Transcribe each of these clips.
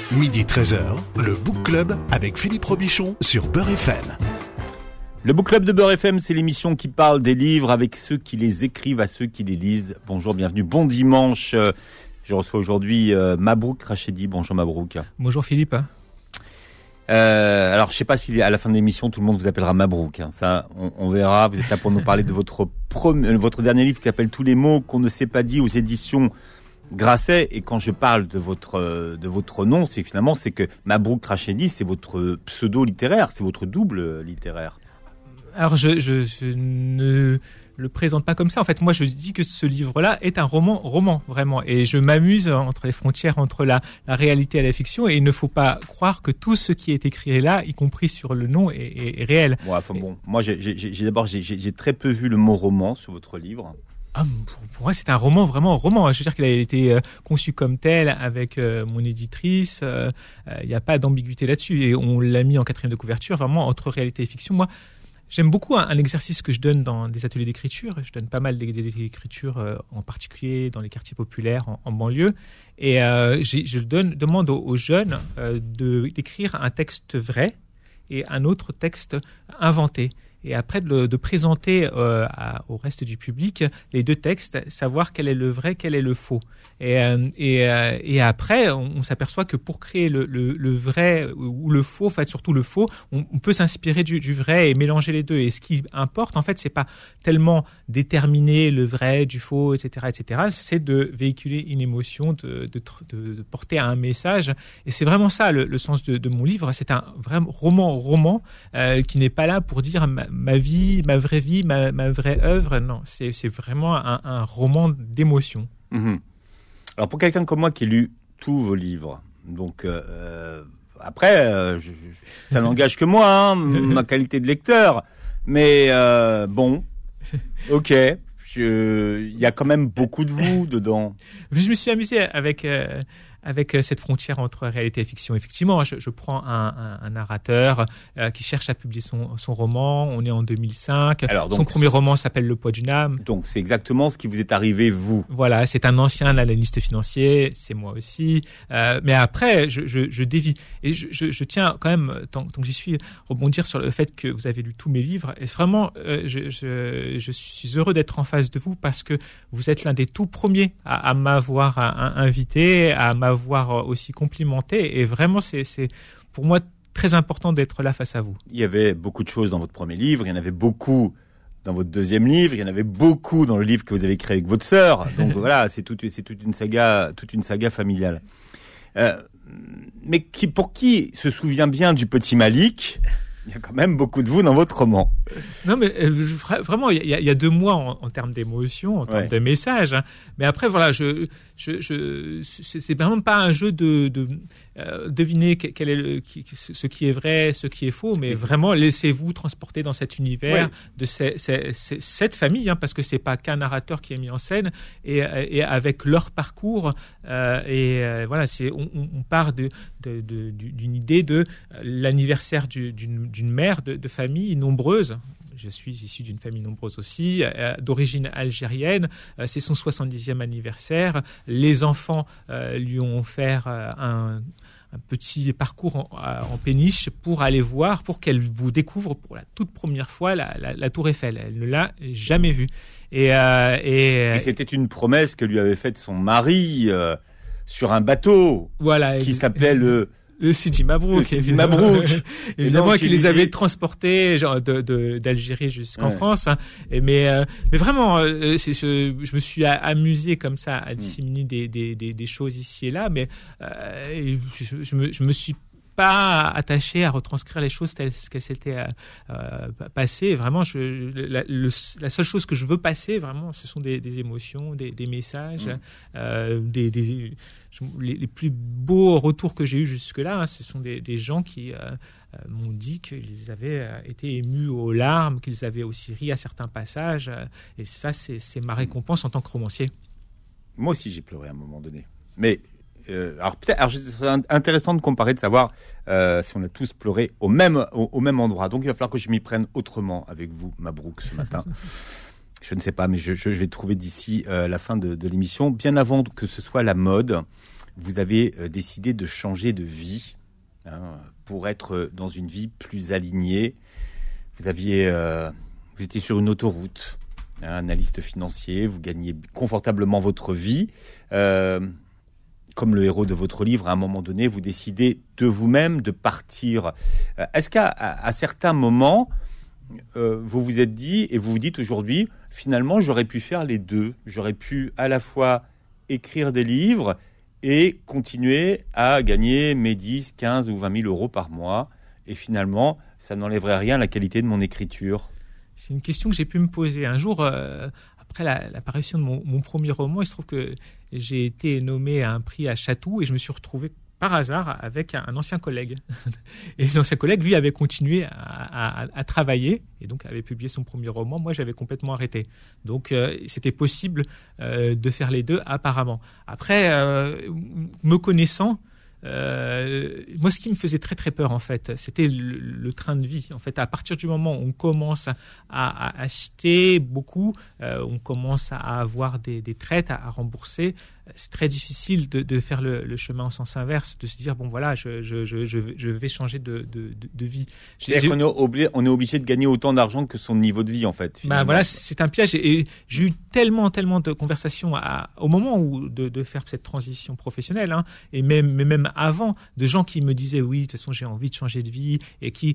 Midi 13h, le Book Club avec Philippe Robichon sur Beurre FM. Le Book Club de Beurre FM, c'est l'émission qui parle des livres avec ceux qui les écrivent à ceux qui les lisent. Bonjour, bienvenue, bon dimanche. Je reçois aujourd'hui Mabrouk Rachedi. Bonjour Mabrouk. Bonjour Philippe. Alors, je sais pas si à la fin de l'émission, tout le monde vous appellera Mabrouk. Ça, on verra. Vous êtes là pour nous parler de votre dernier livre qui s'appelle Tous les mots qu'on ne s'est pas dit aux éditions Grasset. Et quand je parle de votre nom, c'est que Mabrouk Rachedi, c'est votre pseudo littéraire, c'est votre double littéraire. Alors, je ne le présente pas comme ça. En fait, moi, je dis que ce livre-là est un roman, vraiment. Et je m'amuse entre les frontières, entre la réalité et la fiction. Et il ne faut pas croire que tout ce qui est écrit là, y compris sur le nom, est réel. Ouais, enfin, bon, moi, j'ai très peu vu le mot roman sur votre livre. Ah, pour moi, c'est un roman, vraiment roman. Je veux dire qu'il a été conçu comme tel avec mon éditrice. Il n'y a pas d'ambiguïté là-dessus. Et on l'a mis en 4e de couverture, vraiment, entre réalité et fiction. Moi, j'aime beaucoup un exercice que je donne dans des ateliers d'écriture. Je donne pas mal d'écriture, en particulier dans les quartiers populaires, en banlieue. Et je demande aux jeunes d'écrire un texte vrai et un autre texte inventé. Et après de présenter au reste du public les deux textes, savoir quel est le vrai, quel est le faux. Et après, on s'aperçoit que pour créer le vrai ou le faux, en fait, surtout le faux, on peut s'inspirer du vrai et mélanger les deux. Et ce qui importe, en fait, c'est pas tellement déterminer le vrai du faux, etc., c'est de véhiculer une émotion, de porter un message. Et c'est vraiment ça le sens de mon livre. C'est un vrai roman qui n'est pas là pour dire ma vie, ma vraie vie, ma vraie œuvre. Non, c'est vraiment un roman d'émotion. Mmh. Alors pour quelqu'un comme moi qui a lu tous vos livres, donc après, ça n'engage que moi, ma qualité de lecteur, mais bon, ok, il y a quand même beaucoup de vous dedans. Je me suis amusé avec cette frontière entre réalité et fiction. Effectivement, je prends un narrateur qui cherche à publier son roman. On est en 2005. Alors, son premier roman s'appelle Le poids d'une âme. Donc, c'est exactement ce qui vous est arrivé, vous. Voilà, c'est un ancien analyste financier, c'est moi aussi. Mais après, je dévie. Et je tiens quand même, tant que j'y suis, rebondir sur le fait que vous avez lu tous mes livres. Et vraiment, je suis heureux d'être en face de vous parce que vous êtes l'un des tout premiers à m'avoir invité, à m'avoir aussi complimenté, et vraiment c'est pour moi très important d'être là face à vous. Il y avait beaucoup de choses dans votre premier livre, il y en avait beaucoup dans votre deuxième livre, il y en avait beaucoup dans le livre que vous avez créé avec votre sœur, donc voilà, c'est toute une saga familiale. Mais pour qui se souvient bien du petit Malik, il y a quand même beaucoup de vous dans votre roman. Non, mais vraiment, il y a de moi en termes d'émotion, en termes de message. Hein. Mais après, voilà, c'est vraiment pas un jeu de deviner quel est ce qui est vrai, ce qui est faux, mais vraiment laissez-vous transporter dans cet univers de cette famille, hein, parce que c'est pas qu'un narrateur qui est mis en scène, et avec leur parcours, voilà, on part d'une idée de l'anniversaire d'une mère de famille nombreuse. Je suis issu d'une famille nombreuse aussi, d'origine algérienne. C'est son 70e anniversaire. Les enfants lui ont offert un petit parcours en péniche pour aller voir, pour qu'elle vous découvre pour la toute première fois la Tour Eiffel. Elle ne l'a jamais vue. Et c'était une promesse que lui avait faite son mari sur un bateau, voilà, qui s'appelait le Sidi Mabrouk. Évidemment, qui les avait transportés d'Algérie jusqu'en France. Hein. Mais vraiment, je me suis amusé comme ça à disséminer des choses ici et là, mais je me suis pas attaché à retranscrire les choses telles qu'elles s'étaient passées. Vraiment, la seule chose que je veux passer, vraiment, ce sont des émotions, des messages, les plus beaux retours que j'ai eus jusque-là, hein, ce sont des gens qui m'ont dit qu'ils avaient été émus aux larmes, qu'ils avaient aussi ri à certains passages. Et ça, c'est ma récompense en tant que romancier. Moi aussi, j'ai pleuré à un moment donné. Mais alors c'est intéressant de comparer, de savoir si on a tous pleuré au même endroit. Donc il va falloir que je m'y prenne autrement avec vous, Mabrouk, ce matin. Je ne sais pas, mais je vais trouver d'ici la fin de l'émission, bien avant que ce soit la mode. vous avez décidé de changer de vie pour être dans une vie plus alignée. Vous étiez sur une autoroute, analyste financier, vous gagnez confortablement votre vie. Comme le héros de votre livre, à un moment donné, vous décidez de vous-même de partir. Est-ce qu'à certains moments, vous vous êtes dit, et vous vous dites aujourd'hui, finalement, j'aurais pu faire les deux. J'aurais pu à la fois écrire des livres et continuer à gagner mes 10, 15 ou 20 000 euros par mois. Et finalement, ça n'enlèverait rien à la qualité de mon écriture. C'est une question que j'ai pu me poser. Un jour, après l'apparition de mon premier roman, il se trouve que j'ai été nommé à un prix à Chatou et je me suis retrouvé par hasard avec un ancien collègue. Et l'ancien collègue, lui, avait continué à travailler et donc avait publié son premier roman. Moi, j'avais complètement arrêté. Donc, c'était possible de faire les deux, apparemment. Après, me connaissant, moi, ce qui me faisait très très peur, en fait, c'était le train de vie. En fait, à partir du moment où on commence à acheter beaucoup, on commence à avoir des traites à rembourser. C'est très difficile de faire le chemin en sens inverse, de se dire bon voilà, je vais changer de vie. C'est-à-dire qu'on est obligé de gagner autant d'argent que son niveau de vie, en fait. Bah voilà, c'est un piège. Et j'ai eu tellement de conversations au moment où de faire cette transition professionnelle, et même avant, de gens qui me disaient oui, de toute façon j'ai envie de changer de vie, et qui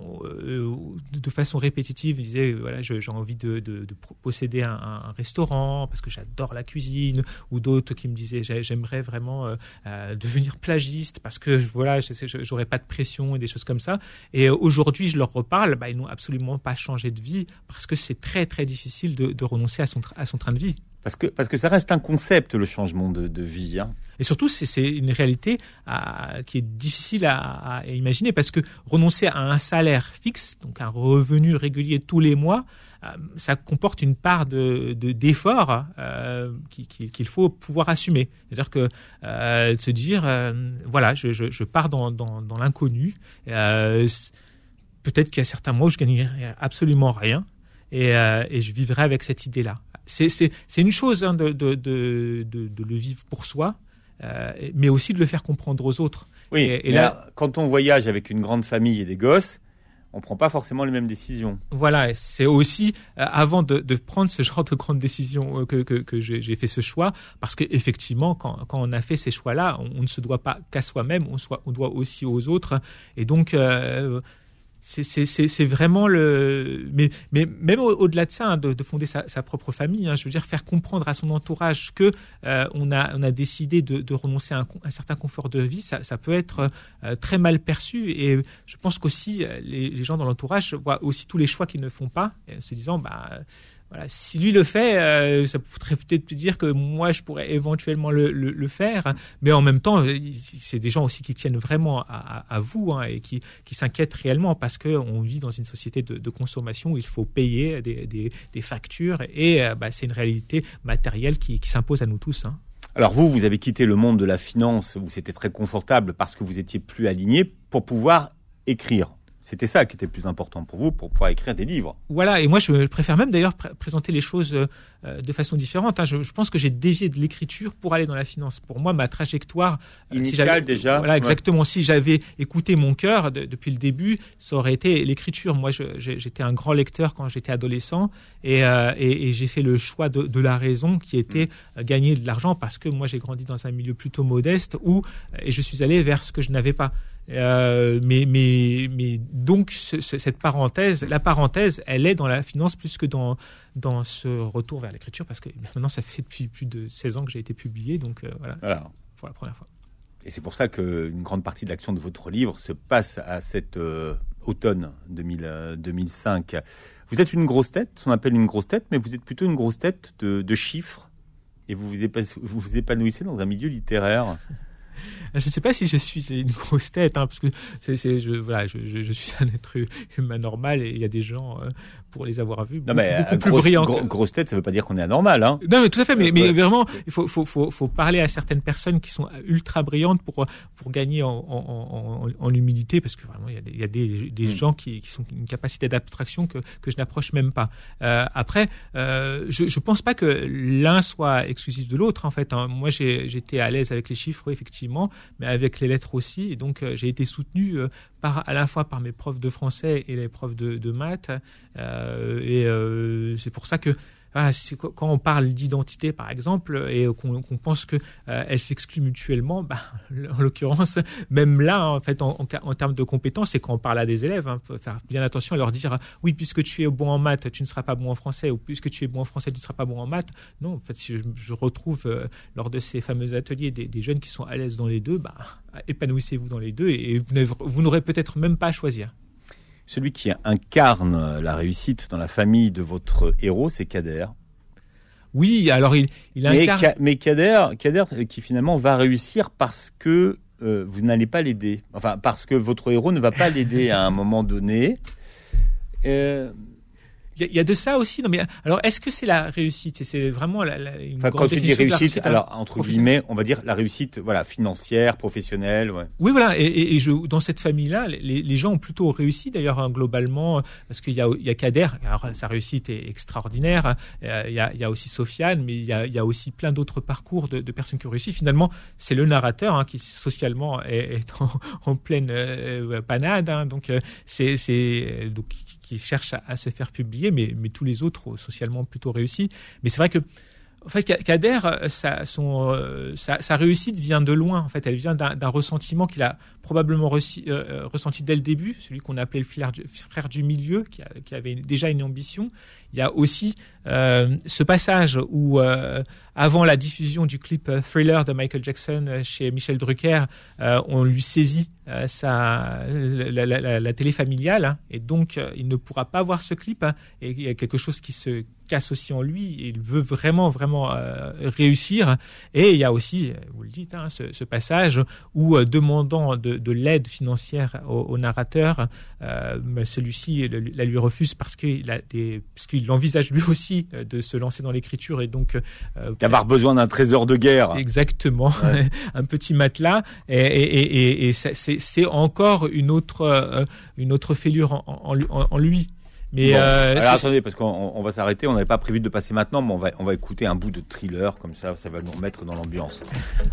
de façon répétitive me disaient voilà, j'ai envie de posséder un restaurant parce que j'adore la cuisine, ou d'autres qui me disaient j'aimerais vraiment devenir plagiste parce que voilà, j'aurais pas de pression et des choses comme ça. Et aujourd'hui, je leur reparle, ils n'ont absolument pas changé de vie parce que c'est très très difficile de renoncer à son train de vie. Parce que ça reste un concept, le changement de vie. Et surtout, c'est une réalité qui est difficile à imaginer parce que renoncer à un salaire fixe, donc un revenu régulier tous les mois, ça comporte une part d'effort qu'il faut pouvoir assumer. C'est-à-dire que de se dire, voilà, je pars dans l'inconnu. Peut-être qu'il y a certains mois où je gagnerai absolument rien et je vivrai avec cette idée-là. C'est une chose de le vivre pour soi, mais aussi de le faire comprendre aux autres. Oui, et là, quand on voyage avec une grande famille et des gosses, on ne prend pas forcément les mêmes décisions. Voilà, c'est aussi avant de prendre ce genre de grandes décisions que j'ai fait ce choix, parce qu'effectivement, quand on a fait ces choix-là, on ne se doit pas qu'à soi-même, on doit aussi aux autres. Et donc, c'est vraiment mais même au-delà de ça, de fonder sa propre famille, je veux dire, faire comprendre à son entourage que on a décidé de renoncer à un certain confort de vie, ça peut être très mal perçu. Et je pense qu'aussi les gens dans l'entourage voient aussi tous les choix qu'ils ne font pas, se disant voilà, si lui le fait, ça pourrait peut-être dire que moi je pourrais éventuellement le faire, mais en même temps, c'est des gens aussi qui tiennent vraiment à vous, et qui s'inquiètent réellement parce que on vit dans une société de consommation où il faut payer des factures et c'est une réalité matérielle qui s'impose à nous tous. Alors vous avez quitté le monde de la finance où c'était très confortable parce que vous étiez plus aligné pour pouvoir écrire. C'était ça qui était le plus important pour vous, pour pouvoir écrire des livres. Voilà, et moi je préfère même d'ailleurs présenter les choses de façon différente. Je pense que j'ai dévié de l'écriture pour aller dans la finance. Pour moi, ma trajectoire initiale déjà. Voilà, exactement. Ouais. Si j'avais écouté mon cœur depuis le début, ça aurait été l'écriture. Moi, j'étais un grand lecteur quand j'étais adolescent, et j'ai fait le choix de la raison qui était gagner de l'argent parce que moi j'ai grandi dans un milieu plutôt modeste et je suis allé vers ce que je n'avais pas. Mais donc cette parenthèse, la parenthèse, elle est dans la finance plus que dans ce retour vers l'écriture, parce que maintenant ça fait depuis plus de 16 ans que j'ai été publié, donc voilà. Pour la première fois. Et c'est pour ça qu'une grande partie de l'action de votre livre se passe à cet automne 2005. Vous êtes une grosse tête, ce qu'on appelle une grosse tête, mais vous êtes plutôt une grosse tête de chiffres, et vous vous épanouissez dans un milieu littéraire. Je ne sais pas si je suis une grosse tête, parce que je suis un être humain normal et il y a des gens, pour les avoir vus, beaucoup plus brillants. Grosse tête, ça ne veut pas dire qu'on est anormal, hein. Non, mais tout à fait, mais vraiment, il faut parler à certaines personnes qui sont ultra brillantes pour gagner en humilité, parce que vraiment, il y a des gens qui sont une capacité d'abstraction que je n'approche même pas. Après, je pense pas que l'un soit exclusif de l'autre, en fait, hein. Moi, j'étais à l'aise avec les chiffres, effectivement, mais avec les lettres aussi, et donc j'ai été soutenu à la fois par mes profs de français et les profs de maths, c'est pour ça que quand on parle d'identité, par exemple, et qu'on pense que elles s'excluent mutuellement, en l'occurrence, même là, en fait, en termes de compétences, c'est quand on parle à des élèves, faut faire bien attention à leur dire oui, puisque tu es bon en maths, tu ne seras pas bon en français, ou puisque tu es bon en français, tu ne seras pas bon en maths. Non, en fait, si je retrouve lors de ces fameux ateliers des jeunes qui sont à l'aise dans les deux, épanouissez-vous dans les deux, et vous n'aurez peut-être même pas à choisir. Celui qui incarne la réussite dans la famille de votre héros, c'est Kader. Oui, alors il incarne... Mais Kader qui finalement va réussir parce que vous n'allez pas l'aider. Enfin, parce que votre héros ne va pas l'aider à un moment donné. Il y a de ça aussi. Non, mais alors, est-ce que c'est la réussite? C'est vraiment une grande quand tu dis réussite, alors entre guillemets, on va dire la réussite, financière, professionnelle. Ouais. Oui, voilà. Et dans cette famille-là, les gens ont plutôt réussi d'ailleurs, hein, globalement, parce qu'il y a Kader. Alors, sa réussite est extraordinaire. Il y a aussi Sofiane, mais il y a aussi plein d'autres parcours de personnes qui ont réussi. Finalement, c'est le narrateur, hein, qui socialement est en pleine panade. Hein, donc, donc qui cherche à se faire publier, mais tous les autres socialement plutôt réussis. Mais c'est vrai que, en fait, Kader, sa réussite vient de loin. En fait, elle vient d'un ressentiment qu'il a probablement ressenti dès le début, celui qu'on appelait le frère du milieu, qui avait déjà une ambition. Il y a aussi ce passage où, avant la diffusion du clip Thriller de Michael Jackson chez Michel Drucker, on lui saisit la télé familiale, hein, et donc il ne pourra pas voir ce clip, hein, et il y a quelque chose qui se casse aussi en lui, et il veut vraiment réussir. Et il y a aussi, vous le dites, hein, ce passage où, demandant de l'aide financière au narrateur, celui-ci la lui refuse parce qu'il envisage lui aussi de se lancer dans l'écriture, et donc d'avoir besoin d'un trésor de guerre. Exactement, ouais. Un petit matelas, et c'est encore une autre fêlure en lui. Mais alors attendez, parce qu'on va s'arrêter, on n'avait pas prévu de passer maintenant, mais on va écouter un bout de Thriller, comme ça va nous remettre dans l'ambiance.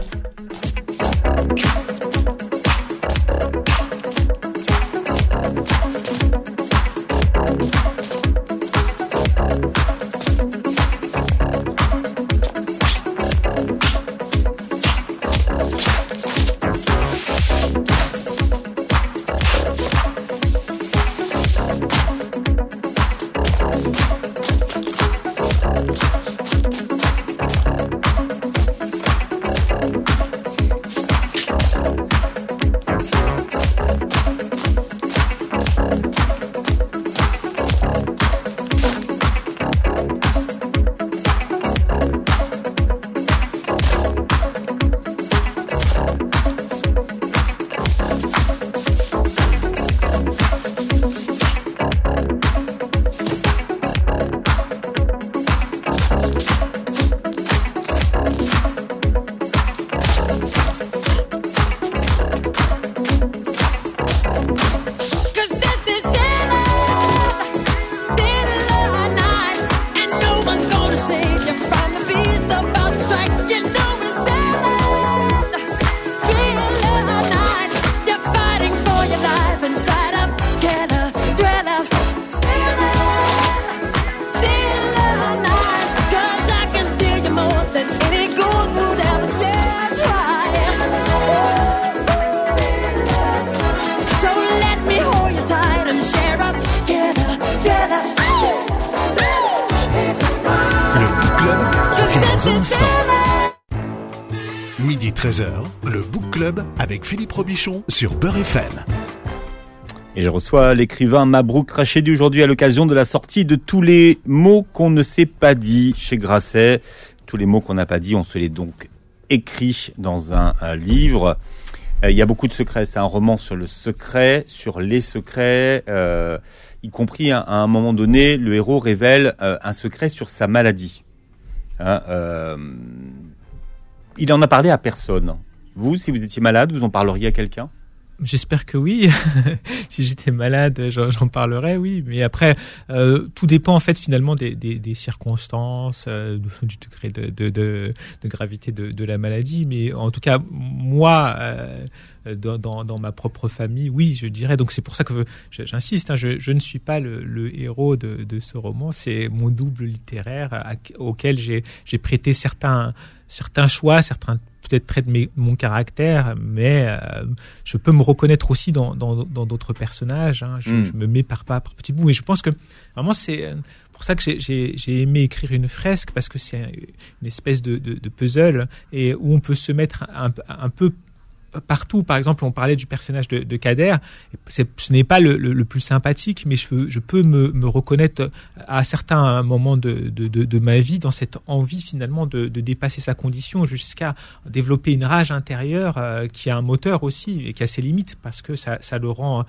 Midi 13h, le Book Club avec Philippe Robichon sur Beurre FM. Et je reçois l'écrivain Mabrouk Rachedi aujourd'hui à l'occasion de la sortie de Tous les mots qu'on ne s'est pas dit chez Grasset. Tous les mots qu'on n'a pas dit, on se les donc écrit dans un livre. Il y a beaucoup de secrets. C'est un roman sur le secret, sur les secrets, y compris à un moment donné, le héros révèle un secret sur sa maladie. Il en a parlé à personne. Vous, si vous étiez malade, vous en parleriez à quelqu'un ? J'espère que oui. Si j'étais malade, j'en parlerais, oui. Mais après, tout dépend en fait finalement des circonstances, du degré de gravité de la maladie. Mais en tout cas, moi, dans ma propre famille, oui, je dirais. Donc c'est pour ça que j'insiste. Je ne suis pas le héros de ce roman. C'est mon double littéraire auquel j'ai prêté certains choix, certains peut-être traits de mon caractère, mais je peux me reconnaître aussi dans d'autres personnages. Je me mets par petits bouts. Et je pense que vraiment c'est pour ça que j'ai aimé écrire une fresque, parce que c'est une espèce de puzzle et où on peut se mettre un peu partout. Par exemple, on parlait du personnage de Kader. Ce n'est pas le plus sympathique, mais je peux me reconnaître à certains moments de ma vie dans cette envie finalement de dépasser sa condition jusqu'à développer une rage intérieure qui a un moteur aussi et qui a ses limites, parce que ça le rend.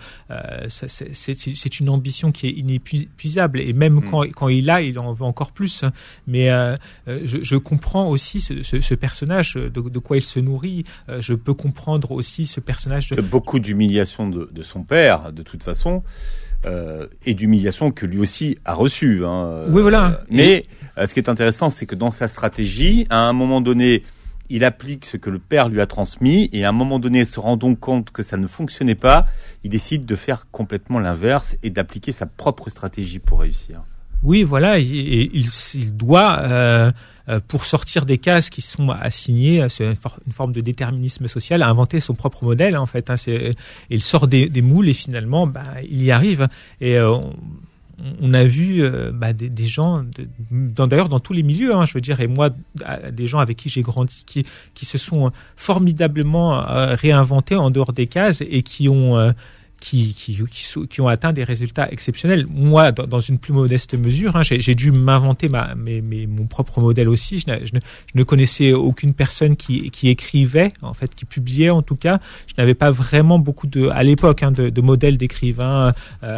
C'est une ambition qui est inépuisable, et même quand il en veut encore plus. Mais je comprends aussi ce personnage, de quoi il se nourrit. Je peux comprendre aussi ce personnage beaucoup d'humiliation de son père, de toute façon, et d'humiliation que lui aussi a reçue. Oui, voilà. Mais ce qui est intéressant, c'est que dans sa stratégie, à un moment donné, il applique ce que le père lui a transmis, et à un moment donné, se rendant compte que ça ne fonctionnait pas, il décide de faire complètement l'inverse et d'appliquer sa propre stratégie pour réussir. Oui, voilà, il doit, pour sortir des cases qui sont assignées, c'est une forme de déterminisme social, inventer son propre modèle, en fait. Il sort des moules et finalement, il y arrive. Et on a vu des gens, d'ailleurs dans tous les milieux, je veux dire, et moi, des gens avec qui j'ai grandi, qui se sont formidablement réinventés en dehors des cases et qui ont atteint des résultats exceptionnels. Moi, dans une plus modeste mesure, j'ai dû m'inventer mon propre modèle aussi. Je ne connaissais aucune personne qui écrivait, en fait, qui publiait en tout cas. Je n'avais pas vraiment beaucoup à l'époque, de modèles d'écrivains,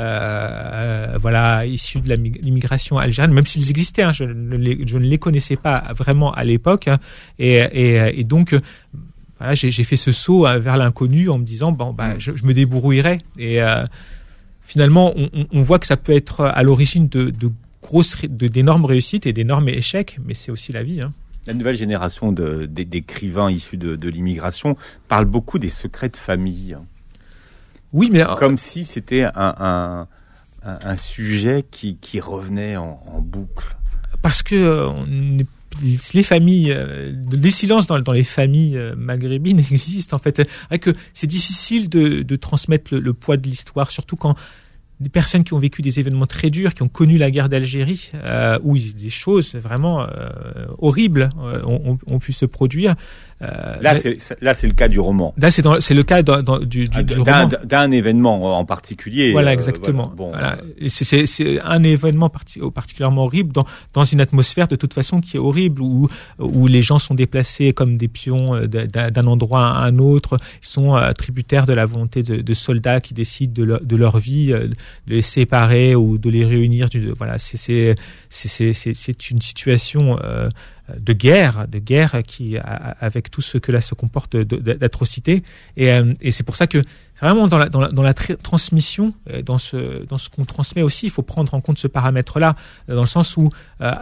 issus de l'immigration algérienne, même s'ils existaient. Je ne les connaissais pas vraiment à l'époque. Et donc, voilà, j'ai fait ce saut vers l'inconnu en me disant je me débrouillerai. Et finalement, on voit que ça peut être à l'origine d'énormes réussites et d'énormes échecs, mais c'est aussi la vie. La nouvelle génération d'écrivains issus de l'immigration parle beaucoup des secrets de famille. Oui, mais comme si c'était un sujet qui revenait en boucle. Parce que les familles, les silences dans les familles maghrébines existent en fait. Que c'est difficile de transmettre le poids de l'histoire, surtout quand des personnes qui ont vécu des événements très durs, qui ont connu la guerre d'Algérie, où des choses vraiment horribles ont pu se produire. Là, c'est le cas du roman. Là, c'est le cas du roman. D'un événement en particulier. Voilà, exactement. Voilà. Et c'est un événement particulièrement horrible dans une atmosphère de toute façon qui est horrible, où les gens sont déplacés comme des pions d'un endroit à un autre. Ils sont tributaires de la volonté de soldats qui décident de leur vie, de les séparer ou de les réunir. Voilà, c'est une situation de guerre qui, avec tout ce que là se comporte d'atrocité, et c'est pour ça que vraiment dans la transmission, dans ce qu'on transmet aussi, il faut prendre en compte ce paramètre-là, dans le sens où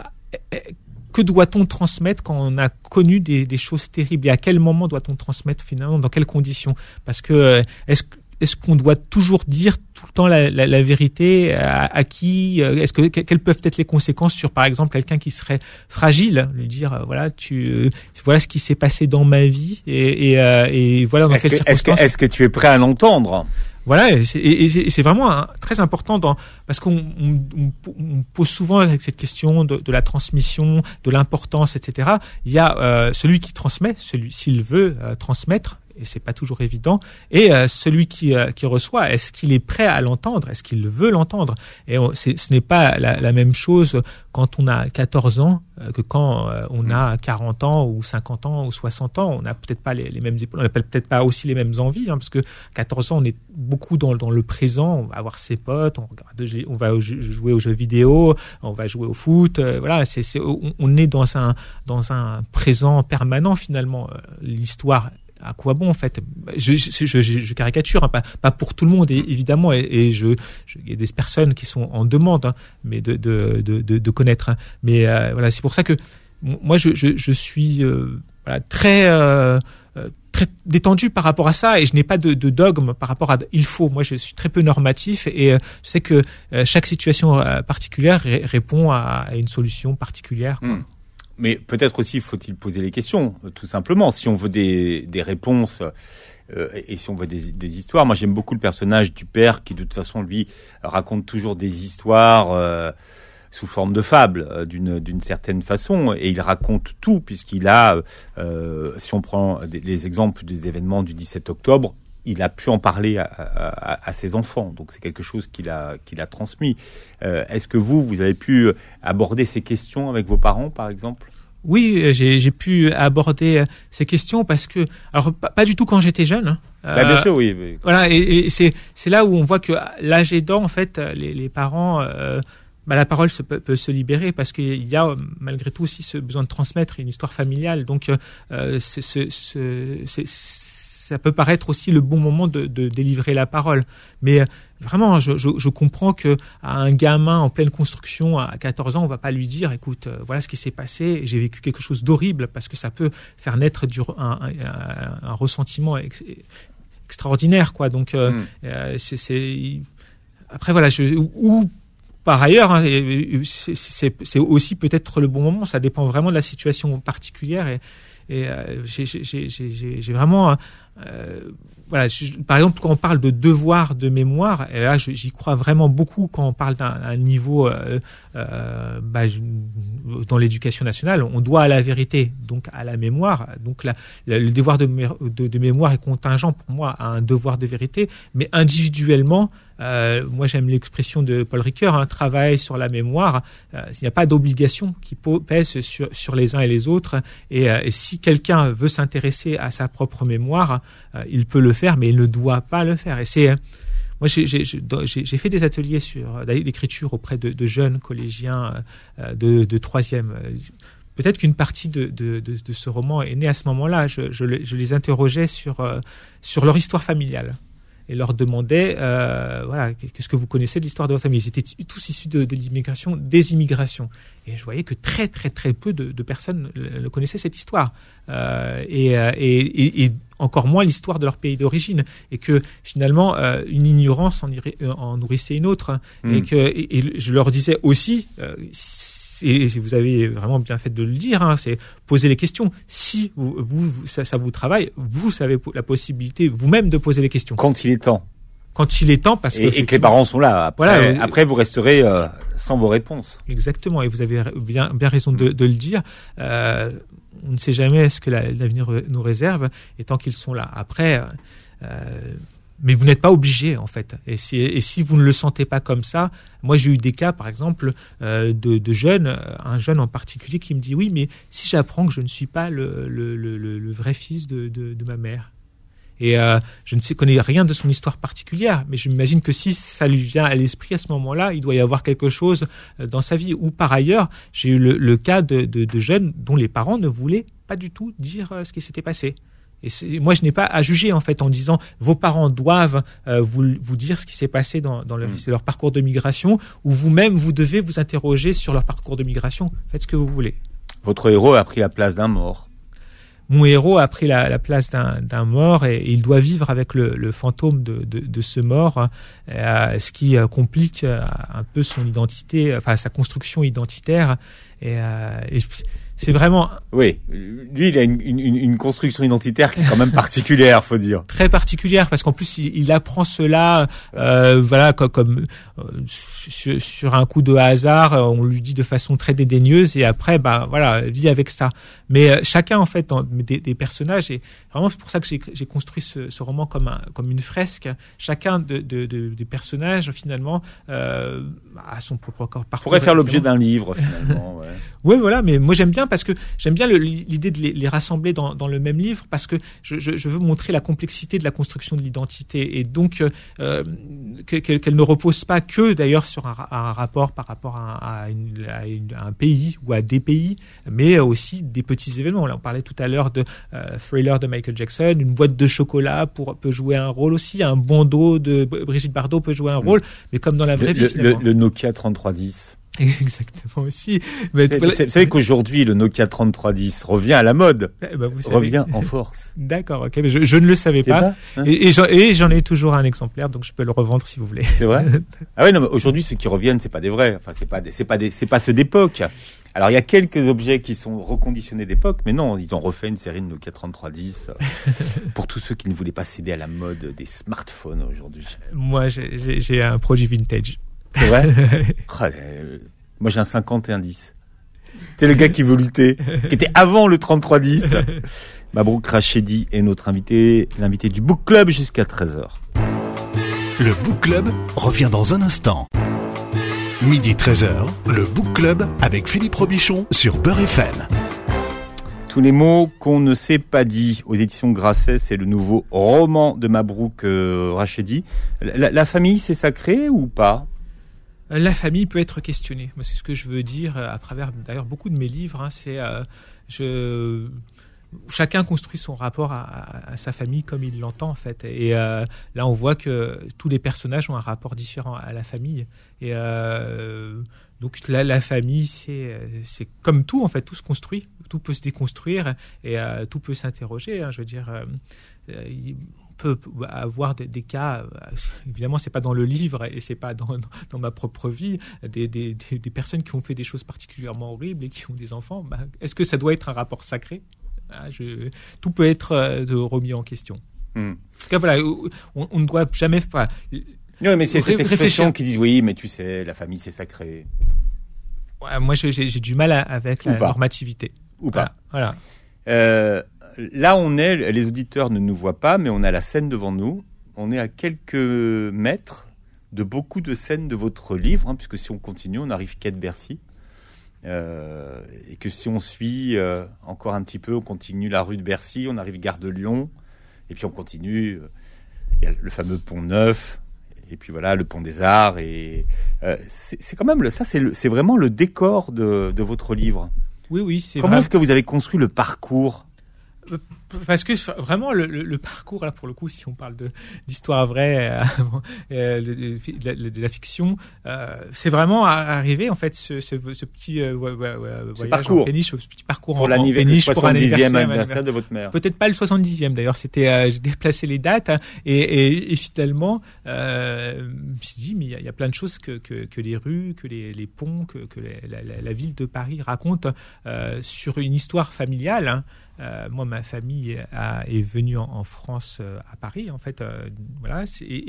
que doit-on transmettre quand on a connu des choses terribles, et à quel moment doit-on transmettre finalement, dans quelles conditions? Parce que est-ce qu'on doit toujours dire tout le temps la vérité à qui? Quelles peuvent être les conséquences sur, par exemple, quelqu'un qui serait fragile? Lui dire, voilà ce qui s'est passé dans ma vie, et voilà dans quelles circonstances. Est-ce que tu es prêt à l'entendre? Voilà, et c'est vraiment très important parce qu'on pose souvent cette question de la transmission, de l'importance, etc. Il y a celui qui transmet, s'il veut transmettre, et c'est pas toujours évident. Et celui qui reçoit, est-ce qu'il est prêt à l'entendre? Est-ce qu'il veut l'entendre? Et ce n'est pas la même chose quand on a 14 ans que quand on a 40 ans ou 50 ans ou 60 ans. On n'a peut-être pas les mêmes épaules, on n'a peut-être pas aussi les mêmes envies, parce que 14 ans, on est beaucoup dans le présent. On va avoir ses potes, on va jouer aux jeux vidéo, on va jouer au foot. Voilà, on est dans un présent permanent finalement. L'histoire, à quoi bon en fait? Je caricature, pas pour tout le monde évidemment, et il y a des personnes qui sont en demande, mais de connaître. Mais voilà, c'est pour ça que moi je suis très détendu par rapport à ça, et je n'ai pas de dogme par rapport à il faut. Moi, je suis très peu normatif, et je sais que chaque situation particulière répond à une solution particulière, quoi. Mais peut-être aussi faut-il poser les questions, tout simplement. Si on veut des réponses et si on veut des histoires, moi j'aime beaucoup le personnage du père qui de toute façon lui raconte toujours des histoires sous forme de fable d'une certaine façon, et il raconte tout puisqu'il a, si on prend les exemples des événements du 17 octobre, il a pu en parler à ses enfants, donc c'est quelque chose qu'il a transmis. Est-ce que vous avez pu aborder ces questions avec vos parents, par exemple? Oui, j'ai pu aborder ces questions parce que, alors pas du tout quand j'étais jeune. Bien sûr, oui. Voilà, et c'est là où on voit que l'âge aidant, en fait, les parents, la parole peut se libérer, parce qu'il y a malgré tout aussi ce besoin de transmettre une histoire familiale. Donc ça peut paraître aussi le bon moment de délivrer la parole. Mais vraiment, je comprends que à un gamin en pleine construction à 14 ans, on va pas lui dire, écoute, voilà ce qui s'est passé, j'ai vécu quelque chose d'horrible, parce que ça peut faire naître un ressentiment extraordinaire, quoi. Donc après voilà, ou par ailleurs, c'est aussi peut-être le bon moment. Ça dépend vraiment de la situation particulière, et j'ai vraiment par exemple, quand on parle de devoir de mémoire, et là j'y crois vraiment beaucoup quand on parle d'un niveau dans l'éducation nationale, on doit à la vérité, donc à la mémoire. Donc le devoir de mémoire est contingent pour moi à un devoir de vérité, mais individuellement. Moi, j'aime l'expression de Paul Ricoeur, travail sur la mémoire. Il n'y a pas d'obligation qui pèse sur les uns et les autres. Et si quelqu'un veut s'intéresser à sa propre mémoire, il peut le faire, mais il ne doit pas le faire. Et moi, j'ai fait des ateliers d'écriture auprès de jeunes collégiens de troisième. Peut-être qu'une partie de ce roman est née à ce moment-là. Je les interrogeais sur leur histoire familiale. Et leur demandait, qu'est-ce que vous connaissez de l'histoire de votre famille? Ils étaient tous issus de l'immigration, des immigrations. Et je voyais que très, très, très peu de personnes connaissaient cette histoire. Et encore moins l'histoire de leur pays d'origine. Et que finalement, une ignorance en nourrissait une autre. Et je leur disais aussi, et vous avez vraiment bien fait de le dire, c'est poser les questions. Si ça vous travaille, vous avez la possibilité vous-même de poser les questions. Quand il est temps. Quand il est temps, parce que les parents sont là. Après, vous resterez sans vos réponses. Exactement, et vous avez bien raison de le dire. On ne sait jamais ce que l'avenir nous réserve, et tant qu'ils sont là. Après, mais vous n'êtes pas obligé, en fait. Et si vous ne le sentez pas comme ça, moi j'ai eu des cas, par exemple, de jeunes, un jeune en particulier qui me dit, oui, mais si j'apprends que je ne suis pas le vrai fils de ma mère, et je ne connais rien de son histoire particulière, mais je m'imagine que si ça lui vient à l'esprit à ce moment-là, il doit y avoir quelque chose dans sa vie. Ou par ailleurs, j'ai eu le cas de jeunes dont les parents ne voulaient pas du tout dire ce qui s'était passé. Et moi, je n'ai pas à juger, en fait, en disant vos parents doivent vous dire ce qui s'est passé dans leur parcours de migration, ou vous-même, vous devez vous interroger sur leur parcours de migration. Faites ce que vous voulez. Votre héros a pris la place d'un mort. Mon héros a pris la place d'un mort, et il doit vivre avec le fantôme de ce mort, ce qui complique un peu son identité, enfin sa construction identitaire. Et c'est vraiment Oui, lui, il a une construction identitaire qui est quand même particulière, faut dire. très particulière parce qu'en plus il apprend cela voilà comme sur un coup de hasard, on lui dit de façon très dédaigneuse et après voilà, vit avec ça. Mais chacun en fait des personnages, et vraiment c'est pour ça que j'ai construit ce roman comme une fresque. Chacun des personnages finalement a son propre parcours. Pourrait faire l'objet d'un livre finalement. Ouais. Ouais, voilà, mais moi j'aime bien parce que j'aime bien l'idée de les rassembler dans le même livre parce que je veux montrer la complexité de la construction de l'identité et donc qu'elle ne repose pas que d'ailleurs sur un rapport par rapport à un pays ou à des pays, mais aussi des petits événements. Là, on parlait tout à l'heure de Thriller de Michael Jackson, une boîte de chocolat peut jouer un rôle aussi, un bandeau de Brigitte Bardot peut jouer un rôle, mais comme dans la vraie vie finalement. Le Nokia 3310. Exactement aussi. Mais vous savez qu'aujourd'hui, le Nokia 3310 revient à la mode, revient en force. D'accord, ok, mais je ne le savais pas. Et j'en ai toujours un exemplaire, donc je peux le revendre si vous voulez. C'est vrai. Ah ouais, non, mais aujourd'hui, ceux qui reviennent, c'est pas des vrais. Enfin, c'est pas ceux d'époque. Alors, il y a quelques objets qui sont reconditionnés d'époque, mais non, ils ont refait une série de Nokia 3310 pour tous ceux qui ne voulaient pas céder à la mode des smartphones aujourd'hui. Moi, j'ai un produit vintage. C'est vrai. Moi, j'ai un 5110. C'est le gars qui veut lutter, qui était avant le 3310. Mabrouk Rachedi est notre invité, l'invité du Book Club jusqu'à 13h. Le Book Club revient dans un instant. Midi 13h, le Book Club avec Philippe Robichon sur Beurre FM. Tous les mots qu'on ne s'est pas dit aux éditions Grasset, c'est le nouveau roman de Mabrouk Rachedi. La famille, c'est sacré ou pas ? La famille peut être questionnée. Moi, c'est ce que je veux dire à travers d'ailleurs beaucoup de mes livres. Chacun construit son rapport à sa famille comme il l'entend en fait. Et là, on voit que tous les personnages ont un rapport différent à la famille. Et donc la famille, c'est comme tout en fait, tout se construit, tout peut se déconstruire et tout peut s'interroger. Je veux dire. Peut avoir des cas, évidemment c'est pas dans le livre et c'est pas dans ma propre vie, des personnes qui ont fait des choses particulièrement horribles et qui ont des enfants. Est-ce que ça doit être un rapport sacré ? Tout peut être remis en question. En tout cas, voilà, on ne doit jamais. Non, mais c'est cette expression qui dit oui, mais tu sais, la famille c'est sacré. Ouais, moi j'ai du mal avec la normativité. Ou pas. Voilà. Là, les auditeurs ne nous voient pas, mais on a la scène devant nous. On est à quelques mètres de beaucoup de scènes de votre livre, puisque si on continue, on arrive quai de Bercy. Et que si on suit encore un petit peu, on continue la rue de Bercy, on arrive gare de Lyon, et puis on continue, il y a le fameux pont Neuf, et puis voilà, le pont des Arts. Et c'est quand même, c'est vraiment le décor de votre livre. Oui, c'est Comment est-ce que vous avez construit le parcours ? Parce que vraiment le parcours là pour le coup, si on parle d'histoire vraie, de la fiction, c'est vraiment arrivé en fait ce petit voyage en péniche, ce petit parcours pour en péniche pour un 70e anniversaire de votre mère. Peut-être pas le 70e d'ailleurs, c'était j'ai déplacé les dates et finalement je me suis dit mais il y a plein de choses que les rues, que les ponts, que la ville de Paris raconte sur une histoire familiale. Moi, ma famille est venue en France, à Paris, en fait. Voilà,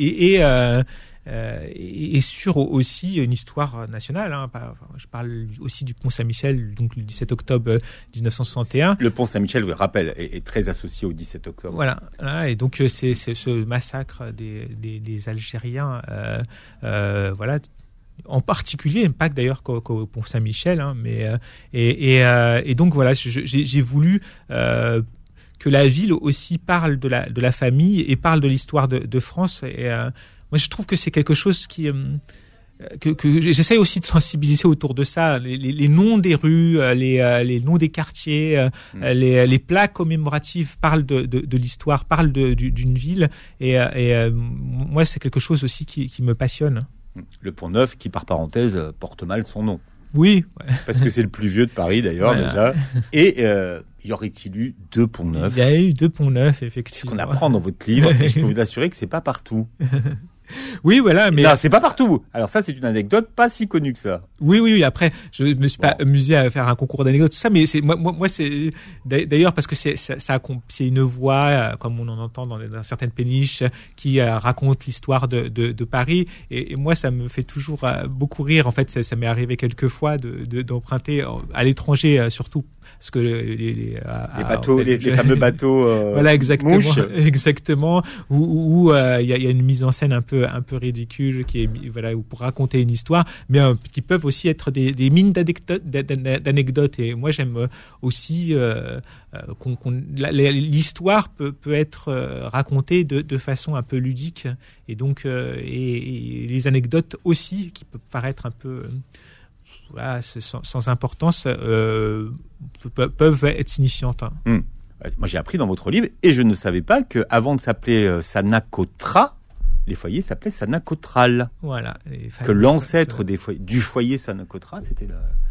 et sur aussi une histoire nationale. Je parle aussi du Pont Saint-Michel, donc le 17 octobre 1961. Le Pont Saint-Michel, je vous rappelle, est très associé au 17 octobre. Voilà, et donc c'est ce massacre des Algériens, voilà. En particulier, pas que d'ailleurs qu'au Pont Saint-Michel, mais et donc voilà, j'ai voulu que la ville aussi parle de la famille et parle de l'histoire de France. Et moi, je trouve que c'est quelque chose que j'essaie aussi de sensibiliser autour de ça. Les noms des rues, les noms des quartiers, les plaques commémoratives parlent de l'histoire, parlent d'une ville. Et moi, c'est quelque chose aussi qui me passionne. Le Pont Neuf, qui par parenthèse porte mal son nom. Oui. Ouais. Parce que c'est le plus vieux de Paris d'ailleurs, déjà. Et y aurait-il eu 2 ponts neufs ? Il y a eu 2 ponts neufs, effectivement. C'est ce qu'on apprend dans votre livre, et je peux vous assurer que c'est pas partout. Oui, voilà, mais non, c'est pas partout. Alors ça, c'est une anecdote pas si connue que ça. Oui. Après, je me suis pas amusé à faire un concours d'anecdotes, tout ça, mais c'est moi, c'est d'ailleurs parce que c'est une voix, comme on en entend dans certaines péniches, qui raconte l'histoire de Paris, et moi, ça me fait toujours beaucoup rire. En fait, ça m'est arrivé quelques fois d'emprunter à l'étranger, surtout parce que les bateaux, les fameux bateaux. Voilà, exactement, mouches. exactement. Où il y a une mise en scène un peu ridicule qui est pour raconter une histoire, mais qui peuvent aussi être des mines d'anecdotes. Et moi, j'aime aussi l'histoire peut être racontée de façon un peu ludique, et donc et les anecdotes aussi qui peuvent paraître un peu sans importance peuvent être signifiantes. Moi, j'ai appris dans votre livre, et je ne savais pas qu'avant de s'appeler Sanakotra, les foyers s'appelaient Sanakotral. Voilà. Que l'ancêtre du foyer Sanakotra, c'était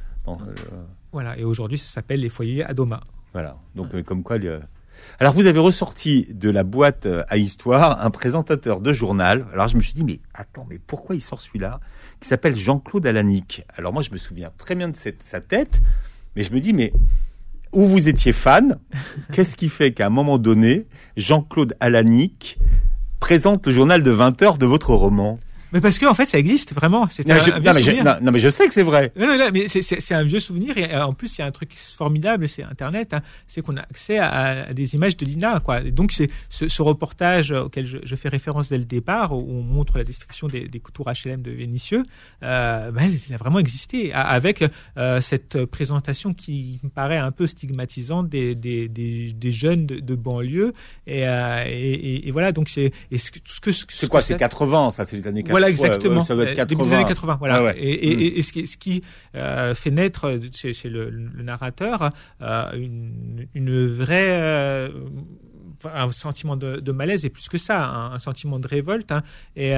Voilà. Et aujourd'hui, ça s'appelle les foyers Adoma. Voilà. Donc, comme quoi. Alors, vous avez ressorti de la boîte à histoire un présentateur de journal. Alors, je me suis dit, mais pourquoi il sort celui-là, qui s'appelle Jean-Claude Alanic. Alors, moi, je me souviens très bien de sa tête, mais je me dis, mais où vous étiez fan, qu'est-ce qui fait qu'à un moment donné, Jean-Claude Alanic présente le journal de 20 heures de votre roman? Mais parce que en fait, ça existe vraiment. C'est un vieux souvenir. Non, mais je sais que c'est vrai. Non, mais c'est un vieux souvenir, et en plus, il y a un truc formidable, c'est Internet, c'est qu'on a accès à des images de l'INA, quoi. Et donc, c'est ce reportage auquel je fais référence dès le départ, où on montre la destruction des tours HLM de Vénissieux. Il a vraiment existé, avec cette présentation qui me paraît un peu stigmatisante des jeunes de banlieue, et voilà. Donc c'est quoi, c'est 80, ça, c'est les années 80. Voilà, exactement. Ça doit être 80. Début des années 80, voilà. Ah ouais. Et ce qui fait naître chez le narrateur une vraie un sentiment de malaise, et plus que ça, un sentiment de révolte, et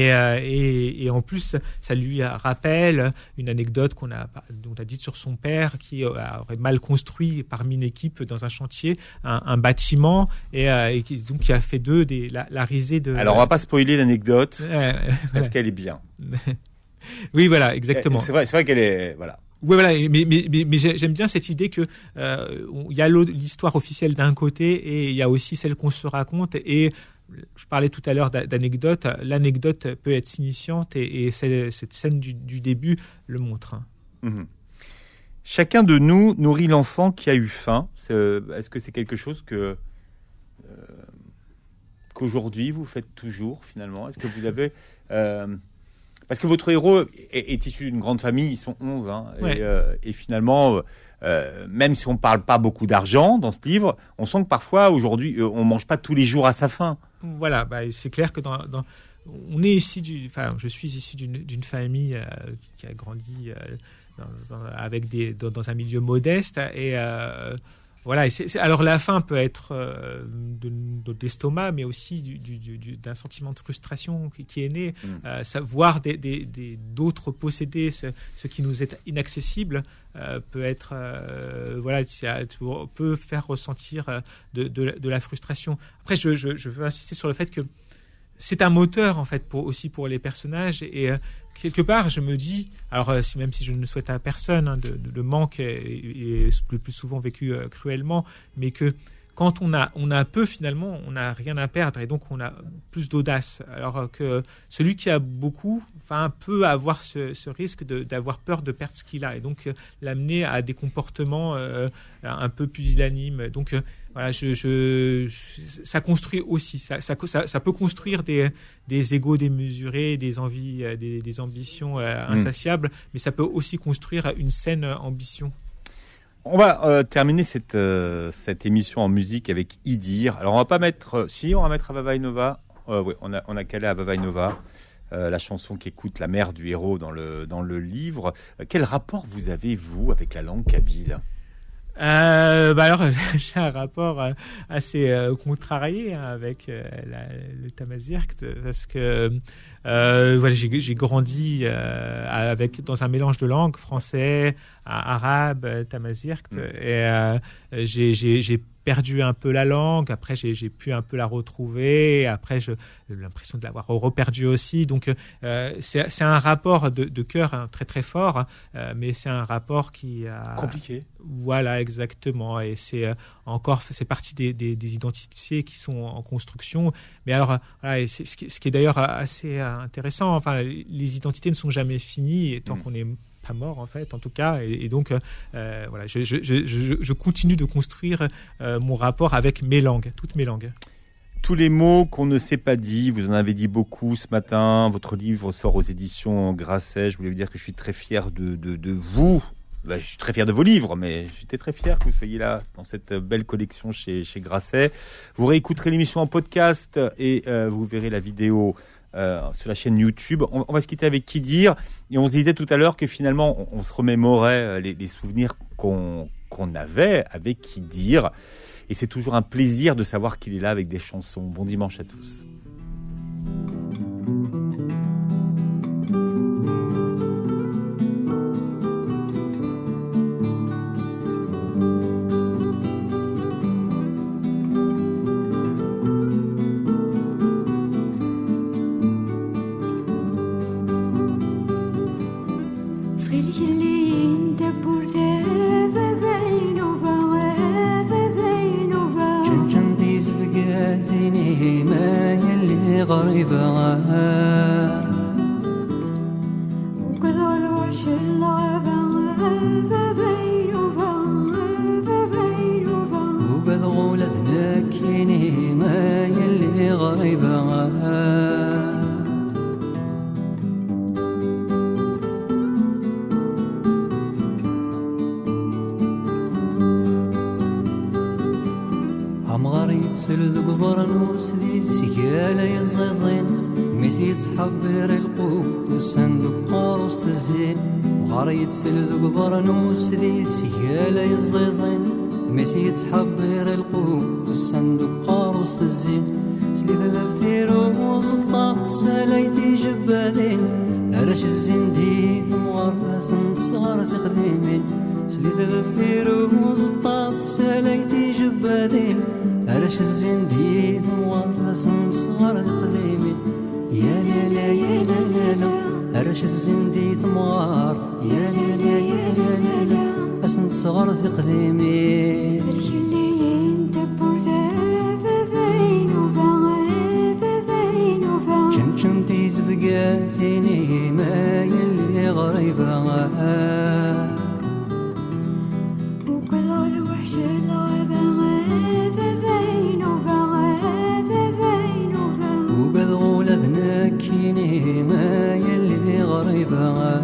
en plus, ça lui rappelle une anecdote dont on a dite sur son père, qui aurait mal construit parmi une équipe dans un chantier un bâtiment, et qui a fait d'eux la risée de. Alors, on va pas spoiler l'anecdote parce qu'elle est bien. Oui, voilà, exactement. C'est vrai qu'elle est, voilà. Oui, voilà, mais j'aime bien cette idée que il y a l'histoire officielle d'un côté, et il y a aussi celle qu'on se raconte. Et je parlais tout à l'heure d'anecdote. L'anecdote peut être signifiante, et cette scène du début le montre. Mmh. Chacun de nous nourrit l'enfant qui a eu faim. Est-ce que c'est quelque chose qu'aujourd'hui vous faites toujours, finalement? Est-ce que vous avez parce que votre héros est issu d'une grande famille, ils sont 11, ouais. Et finalement, même si on ne parle pas beaucoup d'argent dans ce livre, on sent que parfois, aujourd'hui, on ne mange pas tous les jours à sa faim. Voilà, c'est clair que on est ici je suis issu d'une famille qui a grandi dans un milieu modeste, et voilà. Alors la faim peut être d'estomac, mais aussi d'un sentiment de frustration qui est né. Voir d'autres posséder ce qui nous est inaccessible peut être peut faire ressentir de la frustration. Après, je veux insister sur le fait que c'est un moteur, en fait, pour les personnages, et quelque part, je me dis, alors même si je ne le souhaite à personne, le manque est le plus souvent vécu cruellement, mais que quand on a peu, finalement, on n'a rien à perdre, et donc on a plus d'audace. Alors que celui qui a beaucoup, peut avoir ce risque d'avoir peur de perdre ce qu'il a, et donc l'amener à des comportements un peu pusillanimes. Donc voilà, ça construit aussi, ça peut construire des égos démesurés, des envies, des ambitions insatiables, mais ça peut aussi construire une saine ambition. On va terminer cette émission en musique avec Idir. Alors on va pas mettre, on va mettre Avava Nova. Oui, on a calé Avava Nova, la chanson qu'écoute la mère du héros dans le livre. Quel rapport vous avez, vous, avec la langue kabyle? Alors j'ai un rapport assez contrarié avec le tamazirkt, parce que j'ai grandi dans un mélange de langues, français, arabe, tamazirkt, et j'ai perdu un peu la langue. Après, j'ai pu un peu la retrouver. Après, j'ai l'impression de l'avoir reperdu aussi. Donc, c'est un rapport de cœur très très fort, mais c'est un rapport qui a compliqué. Voilà, exactement. Et c'est partie des identités qui sont en construction. Mais alors, voilà, et c'est ce qui est d'ailleurs assez intéressant. Enfin, les identités ne sont jamais finies tant qu'on n'est pas mort, en fait, en tout cas. Et donc, voilà, je continue de construire mon rapport avec mes langues, toutes mes langues. Tous les mots qu'on ne s'est pas dit, vous en avez dit beaucoup ce matin. Votre livre sort aux éditions Grasset. Je voulais vous dire que je suis très fier de vous. Je suis très fier de vos livres, mais j'étais très fier que vous soyez là dans cette belle collection chez Grasset. Vous réécouterez l'émission en podcast et vous verrez la vidéo sur la chaîne YouTube. On va se quitter avec Qui dire. Et on se disait tout à l'heure que finalement, on se remémorait les souvenirs qu'on avait avec Qui dire. Et c'est toujours un plaisir de savoir qu'il est là avec des chansons. Bon dimanche à tous. يتحبر القوت والصندوق قاروس الزين سليت الفيروز الطاس سلايتي جبادين علاش الزندي ثمغار فاسن صغار تقديمين سليت الفيروز الطاس سلايتي جبادين علاش الزندي ثمغار فاسن صغار تقديمين يا لا لا يا لا لا لا علاش الزندي ثمغار يا لا لا يا لا لا أسنت صغار في قديمي كنتي زبقاتيني ما يلي غريبة وكل الوحش وقد غولتنا كيني ما يلي غريبة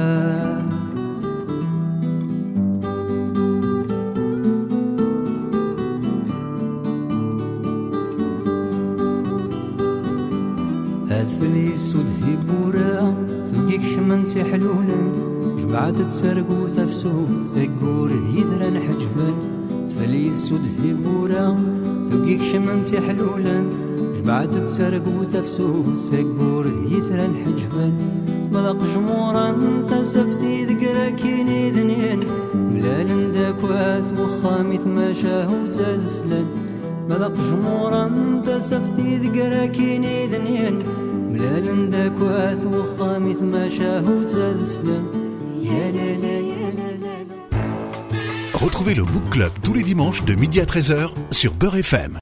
هاتفلي سود في بورا ثقيك شمنتي حلولا جمعت تسرقو تفسو ثقور يدران حجبا هاتفلي سود في بورا ثقيك شمنتي حلولا جمعت تسرقو تفسو ثقور يدران حجبا مذاق جمورا تسفتي ذكرا كيني ذنين ملال داكوات وخامي تماشاهو تالسلان مذاق جمورا تسفتي ذكرا كيني ذنين ملال داكوات وخامي تماشاهو تالسلان يا لا لا يا لا لا. Retrouvez le Book Club tous les dimanches de midi à 13h sur Beurre FM.